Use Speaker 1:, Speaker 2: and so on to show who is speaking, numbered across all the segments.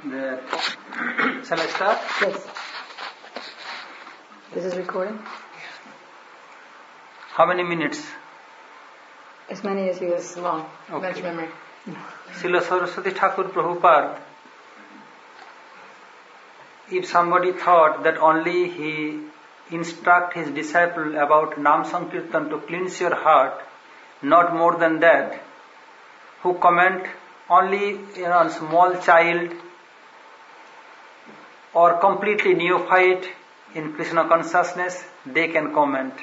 Speaker 1: Shall I start?
Speaker 2: Yes. This is recording?
Speaker 1: How many minutes?
Speaker 2: As many as you
Speaker 3: As long.
Speaker 1: Okay.
Speaker 3: Much memory.
Speaker 1: Srila Saraswati Thakur Prabhupada, if somebody thought that only he instruct his disciple about Nam Sankirtan to cleanse your heart, not more than that, who comment only on small child or completely neophyte in Krishna consciousness, they can comment.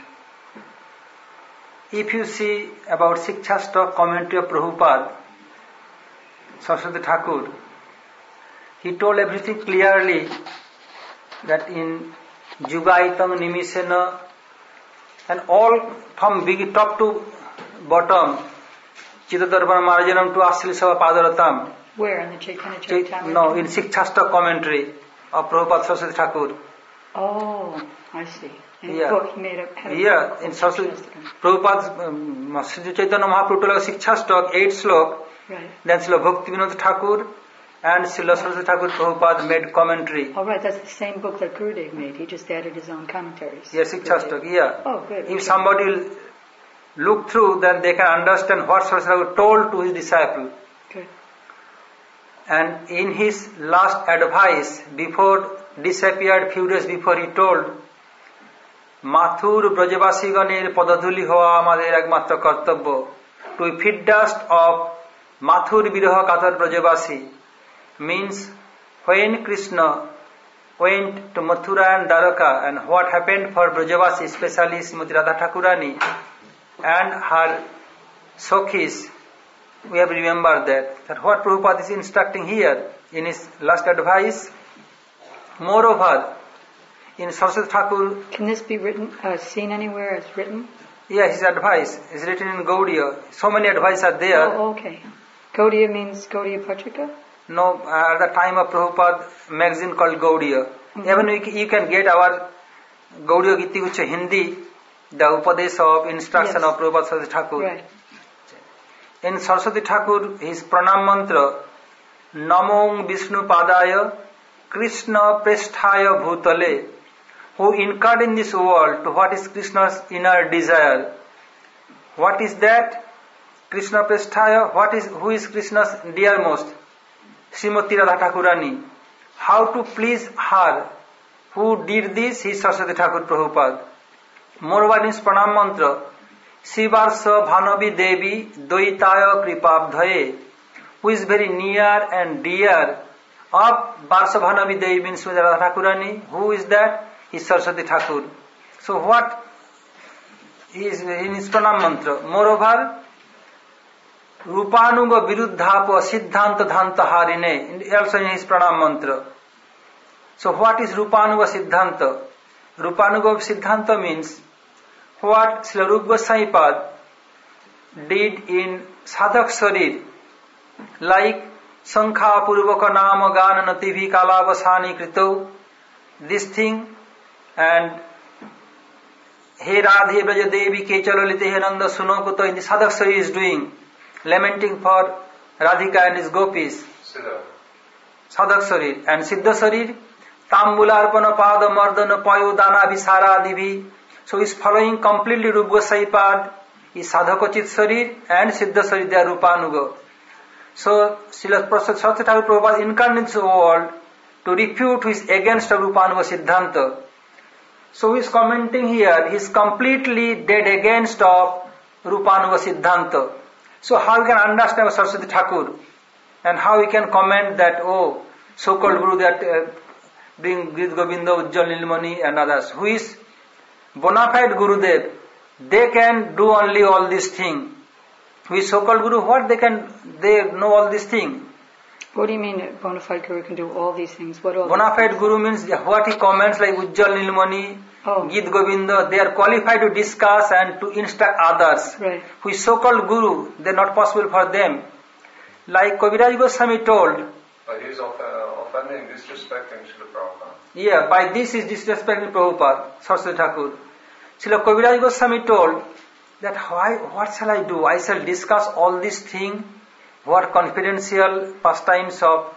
Speaker 1: If you see about Sikshastra commentary of Prabhupada, Saraswati Thakur, he told everything clearly that in Jugaitam Nimisena and all from big top to bottom, Chittadarpana Marajanam to Aslisava Padaratam.
Speaker 2: Where? In the Chaitanya Charitamrita?
Speaker 1: No, in Sikshastra commentary of Prabhupada Saraswati Thakur.
Speaker 2: Oh, I see. In
Speaker 1: Yeah.
Speaker 2: the book he made a
Speaker 1: Yeah, in Saraswati Prabhupada's Sri Chaitanya Mahaprabhu told Sikshastra, 8 slok.
Speaker 2: Right.
Speaker 1: Then Srila Bhaktivinoda Thakur and Srila Saraswati Thakur Prabhupada made commentary.
Speaker 2: Oh, right. That's the same book that Gurudev made. He just added his own commentaries.
Speaker 1: Yes, Sikshastra, yeah.
Speaker 2: Oh, good.
Speaker 1: If somebody look through, then they can understand what Saraswati Thakur told to his disciple.
Speaker 2: Good.
Speaker 1: And in his last advice, before disappeared few days before, he told, Mathur Brajavasiganer Padadhuli Hoa Amader Ekmatra Kartabbo, to feed dust of Mathur Viroha Kathar Brajavasi, means when Krishna went to Mathura and Dwaraka and what happened for Brajavasi, especially Srimati Radha Thakurani and her Sokhis, we have remembered that what Prabhupada is instructing here in his last advice. Moreover, in Saraswati Thakur,
Speaker 2: Can this be written, seen anywhere as written?
Speaker 1: yeah, his advice is written in Gaudiya. So many advice are there.
Speaker 2: Oh, okay. Gaudiya means Gaudiya Patrika?
Speaker 1: No, at the time of Prabhupada, magazine called Gaudiya.
Speaker 2: Mm-hmm.
Speaker 1: Even you can get our Gaudiya Giti Ucha Hindi, the Upadesh of instruction of Prabhupada Saraswati Thakur.
Speaker 2: Right.
Speaker 1: In Saraswati Thakur, his pranam mantra, Namong Vishnu Padaya, Krishna Presthaya Bhutale, who incarnate in this world to what is Krishna's inner desire. What is that? Krishna Presthaya, who is Krishna's dearmost? Srimati Radha Thakurani. How to please her? Who did this? He is Saraswati Thakur Prabhupada. Moreover, in his pranam mantra, Shivarsa Bhanavi Devi Dvaitaya Kripabdhaye, who is very near and dear of Varsa Bhanavi Devi means Radha Thakurani. Who is that? He is Saraswati Thakur. So what is in his pranam mantra? Moreover, Rupanuga Viruddhapa Siddhanta Dhanta Harine, also in his pranam mantra. So what is Rupanuga Siddhanta? Rupanuga Siddhanta means what Srila Rupa Goswami Pad did in Sadhak Sarir, like Sankha Purvaka Nama Gana Nativi Kalavasani Krito, this thing, and He Radhe Braja Devi Ke Chalalite He Nanda Sunokuto in the Sadhak Sarir is doing, lamenting for Radhika and his gopis. Sadhak Sarir. And Siddha Sarir, Tambularpana Pada Mardana Payo Dana Visara Divi. So he is following completely Rupa Goswami Pad, is Sadhakochit Sarir and Siddha Sarir, they are Rupanuga. So Srila Saraswati Thakur Prabhupada incarnates the world to refute who is against Rupanuga Siddhanta. So he is commenting here, he is completely dead against of Rupanuga Siddhanta. So how we can understand Saraswati Thakur and how we can comment that, oh, so-called Guru that bring Grit Govinda, Ujjal Nilmani and others. Who is bona fide Gurudev? They can do only all these things. Who is so-called Guru? What they know all these things.
Speaker 2: What do you mean a bona fide Guru can do all these things? What all
Speaker 1: Bona fide Guru means what he comments like Ujjal Nilmani, Git Govinda, they are qualified to discuss and to instruct others.
Speaker 2: Right.
Speaker 1: Who is so-called Guru, they are not possible for them. Like Kaviraj Goswami told.
Speaker 4: But he is offending, disrespecting Srila Prabhupada.
Speaker 1: Yeah, by this is disrespecting Prabhupada, Saraswati Thakur. Srila Kaviraj Goswami told that what shall I do? I shall discuss all these things, what confidential pastimes of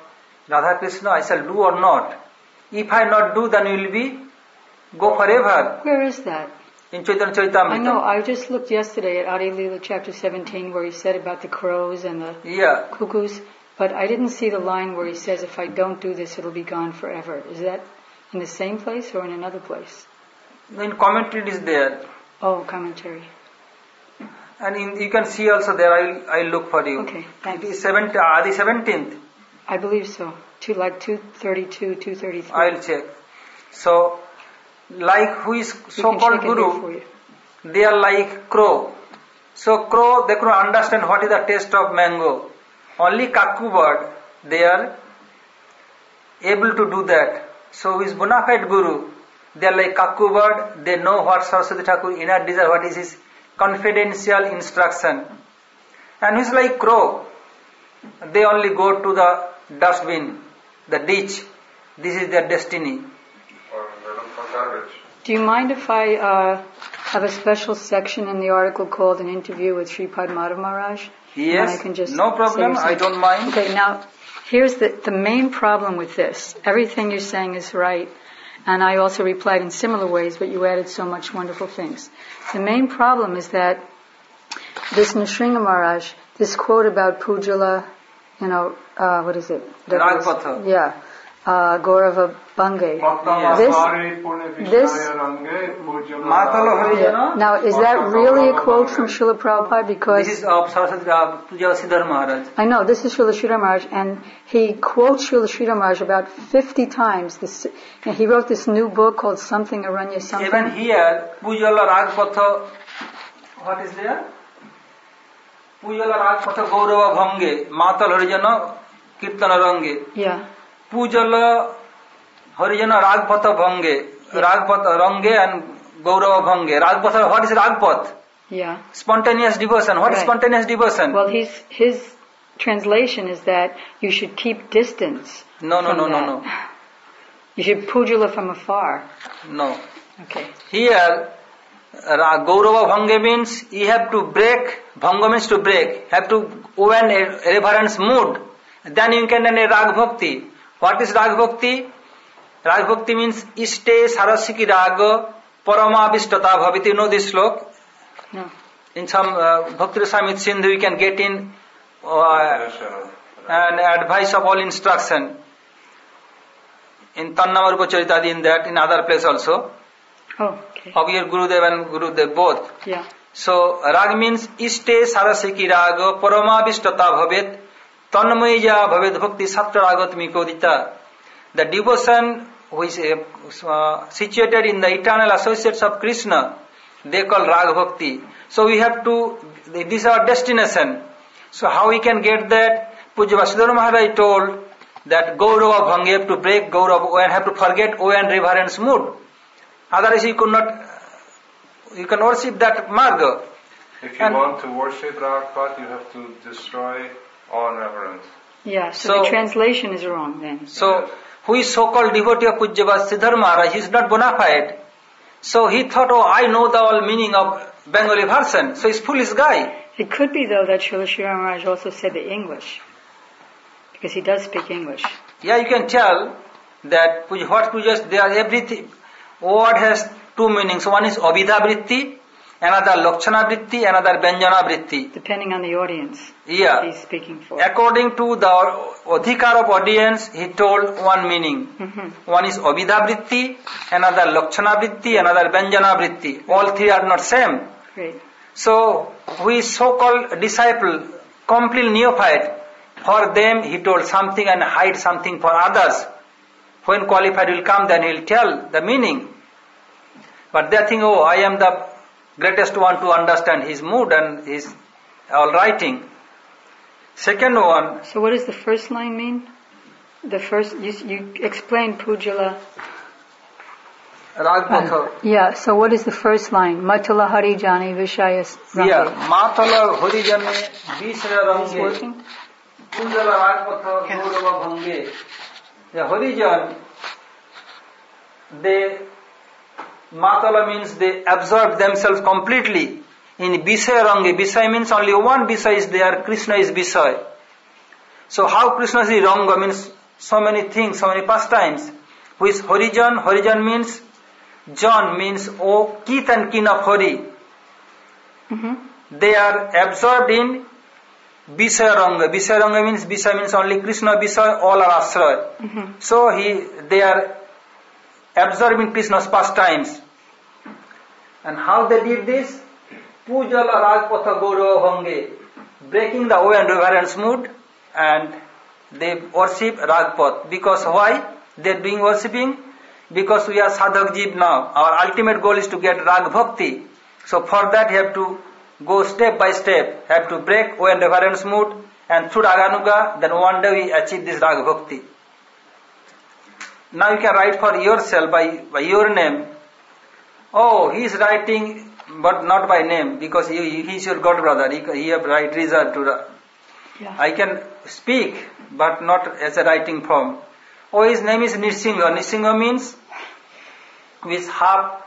Speaker 1: Radha Krishna, I shall do or not. If I not do, then you will be go forever.
Speaker 2: Where is that?
Speaker 1: In Chaitanya Charitamrita.
Speaker 2: I know, I just looked yesterday at Adi Leela chapter 17 where he said about the crows and the
Speaker 1: Yeah.
Speaker 2: cuckoos, but I didn't see the line where he says, if I don't do this, it'll be gone forever. Is that in the same place or in another place?
Speaker 1: In commentary it is there.
Speaker 2: Oh, commentary.
Speaker 1: And you can see also there, I'll look for you.
Speaker 2: Okay, thanks.
Speaker 1: It is Adi 17th.
Speaker 2: I believe so. Like 232, 233.
Speaker 1: I'll check. So, like who is so-called Guru, they are like crow. So crow, they couldn't understand what is the taste of mango. Only Kakku bird, they are able to do that. So who is bona fide Guru, they are like Kakku bird, they know what Saraswati Thakur inner desire, what is his confidential instruction. And who is like crow, they only go to the dustbin, the ditch. This is their destiny.
Speaker 4: Or they look for garbage.
Speaker 2: Do you mind if I have a special section in the article called an interview with Sripad Madhav Maharaj?
Speaker 1: Yes,
Speaker 2: And I can just
Speaker 1: no problem,
Speaker 2: say
Speaker 1: I don't mind.
Speaker 2: Okay, now, here's the main problem with this. Everything you're saying is right, and I also replied in similar ways, but you added so much wonderful things. The main problem is that this Nrsimha Maharaj, this quote about Pujala, what is it?
Speaker 1: Ragpatha.
Speaker 2: Yeah. Gaurava Bange. This. Now, is that really a quote from Srila Prabhupada? Because
Speaker 1: this is of Saraswati Pujala Siddhar Maharaj.
Speaker 2: I know, this is Srila Sridhar Maharaj, and he quotes Srila Sridhar Maharaj about 50 times. And he wrote this new book called Something Aranya Something.
Speaker 1: Even here, Pujala Ragpatha, what is there? Pujala Ragpatha Gaurava Bhange, Matal Harijana Kirtana Range.
Speaker 2: Yeah.
Speaker 1: Pujala Harijana Ragpatha Bhange, Ragpatha Range and Gaurava Bhange. Ragpatha, what is Ragpath?
Speaker 2: Yeah.
Speaker 1: Spontaneous devotion. What is
Speaker 2: Right.
Speaker 1: spontaneous devotion?
Speaker 2: Well, his translation is that you should keep distance.
Speaker 1: No.
Speaker 2: You should pujala from afar.
Speaker 1: No.
Speaker 2: Okay.
Speaker 1: Here, Gaurava Bhange means you have to break, Bhanga means to break, have to own a reverence mood. Then you can do a Rag Bhakti. What is Rag Bhakti? Rag Bhakti means Iste Sarasiki Raga Paramabhishtata Bhaviti. You know this slok?
Speaker 2: No.
Speaker 1: In some Bhakti Rasamrita Sindhu you can get in an advice of all instruction. In Tannama Rupa Charitadi, in that, in other place also.
Speaker 2: Oh, okay.
Speaker 1: Of your Gurudev and Gurudev both.
Speaker 2: Yeah.
Speaker 1: So Rag means Iste Sarasiki Raga Paramabhishtata Bhavet Tanmaya Bhavet Bhakti Sapta Ragatmikodita. The devotion which is situated in the eternal associates of Krishna, they call Rag Bhakti. So we have to, this is our destination. So how we can get that? Pujya Vasudhara Maharaj told that Gaurava Bhanga, you have to break Gaurava and have to forget awe and reverence mood. Otherwise you could not, you can worship that Marga.
Speaker 4: If you want to worship Ragpat, you have to destroy all reverence.
Speaker 2: Yeah, so the translation is wrong then.
Speaker 1: So, who is so-called devotee of Pujya Siddhar Maharaj, he is not bona fide. So he thought, I know the whole meaning of Bengali version. So he's foolish guy.
Speaker 2: It could be though that Srila Sridhar Maharaj also said the English. Because he does speak English.
Speaker 1: Yeah, you can tell that what Pujas, they are everything. Word has two meanings. One is Abhidha Vritti, another Lakshana Vritti, another Vyanjana Vritti.
Speaker 2: Depending on the audience.
Speaker 1: Yeah.
Speaker 2: He's speaking for.
Speaker 1: According to the Adhikar of audience, he told one meaning.
Speaker 2: Mm-hmm.
Speaker 1: One is Abhidha Vritti, another Lakshana Vritti, another Vyanjana Vritti. All three are not same.
Speaker 2: Great.
Speaker 1: So, we so-called disciple, complete neophyte, for them he told something and hide something for others. When qualified will come, then he will tell the meaning. But they think, I am the greatest one to understand his mood and his all writing. Second one.
Speaker 2: So what does the first line mean? The first, you explained Pujala.
Speaker 1: Ragpatha.
Speaker 2: Yeah, so what is the first line? Matala Harijani Vishayas Range.
Speaker 1: Yeah, Matala Harijani Vishaya
Speaker 2: Is working?
Speaker 1: Range. Pujala Ragpatha Gaurava Bhange. The Harijan, Matala means they absorb themselves completely in Visaya Rangi. Visaya means only one Visaya is there, Krishna is Visaya. So how Krishna is Ranga means so many things, so many pastimes. Who is Horijan? Horijan means, John means, oh, kith and kin of Hori. They are absorbed in Visaya Ranga. Visaya Ranga means, Visaya means only Krishna, Visaya, all are Ashraya. So they are absorbed in Krishna's pastimes. And how they did this? Pujala Ragpatha Gaurav Hange, breaking the way and reverence mood, and they worship Ragpat. Because why? They are doing worshipping? Because we are sadhak jeev now. Our ultimate goal is to get Rag Bhakti. So for that you have to go step by step, have to break way and reverence mood, and through Raganuga, then one day we achieve this Rag Bhakti. Now you can write for yourself by your name. Oh, he is writing, but not by name, because he is your god brother. He have right reserved to. I can speak, but not as a writing form. Oh, his name is Nrsimha. Nrsimha means with half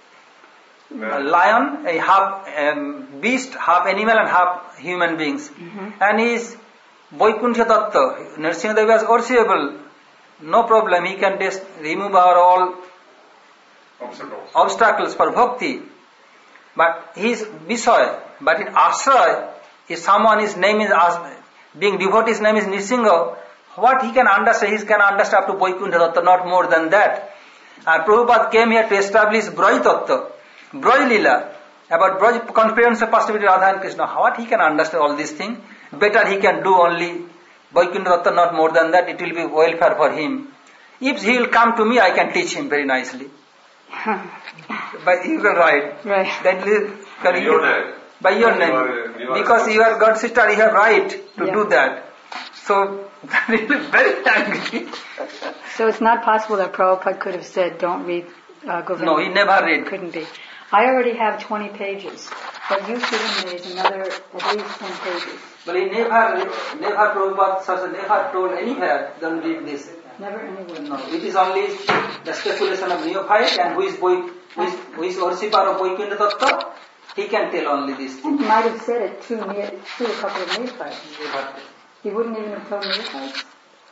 Speaker 1: lion, a half beast, half animal, and half human beings. And he is Vaikuntha Tattva. Nrsimha Dev is worshipable. No problem. He can just remove our all obstacles for bhakti. But he is Visaya. But in Ashraya, if someone his name is being devotee, his name is Nrsimha, what he can understand? He can understand up to Vaikuntha Tattva, not more than that. And Prabhupada came here to establish Braj Tattva, Braj Lila, about Braj comprehensive possibility of Radha and Krishna. What he can understand all these things? Better he can do only Vaikuntha Tattva, not more than that. It will be welfare for him. If he will come to me, I can teach him very nicely. But you can write.
Speaker 2: Right.
Speaker 1: Then
Speaker 4: by your name.
Speaker 1: By your name. Because you are God's sister, you have right to do that. So, very angry.
Speaker 2: So it's not possible that Prabhupada could have said, don't read Govinda.
Speaker 1: No, he never read.
Speaker 2: Couldn't be. I already have 20 pages, but you given me is another at least 10 pages.
Speaker 1: But he never Prabhupada never told anywhere, don't read this.
Speaker 2: Never anywhere.
Speaker 1: No, it is only the speculation of neophyte, and who is worshipper of Vaikuntha Tattva, he can tell only this thing.
Speaker 2: He might have said it to a couple of neophytes. He wouldn't even have told neophytes.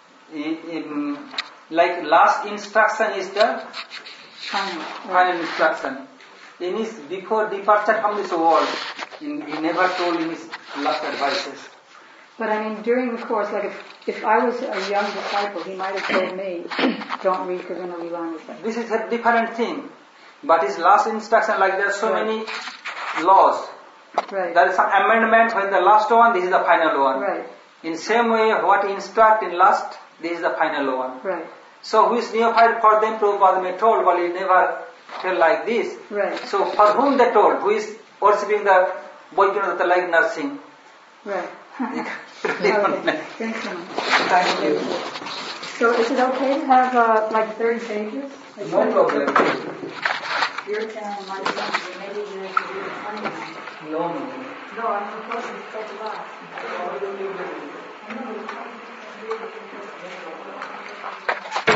Speaker 1: Like last instruction is the
Speaker 2: Final
Speaker 1: instruction. In his before departure from this world, he never told in his last advices.
Speaker 2: But I mean, during the course, like if I was a young disciple, he might have told me, don't read Govinda Lila.
Speaker 1: This is a different thing. But his last instruction, like there are so many laws.
Speaker 2: Right.
Speaker 1: There is some amendment when the last one, this is the final one.
Speaker 2: Right.
Speaker 1: In same way, what he instruct in last, this is the final one.
Speaker 2: Right.
Speaker 1: So who is neophyte for them, Prabhupada may told, but he never tell like this.
Speaker 2: Right.
Speaker 1: So for whom they told, who is worshipping the Vaikuntha Tattva like nursing?
Speaker 2: Right.
Speaker 1: Okay.
Speaker 2: Thank you. So is it okay to have like 30 pages?
Speaker 1: No problem.
Speaker 2: Your 10 and my 10, maybe you have to do the 20.
Speaker 1: No.
Speaker 2: No, I'm proposing to take a lot.